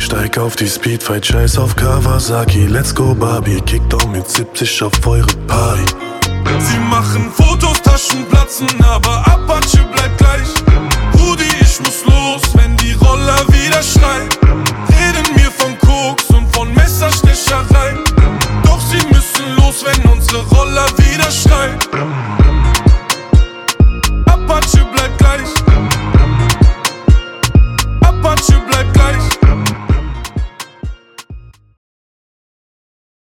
Steig auf die Speedfight, scheiß auf Kawasaki. Let's go Barbie, Kickdown mit 70 auf eure Party. Sie machen vor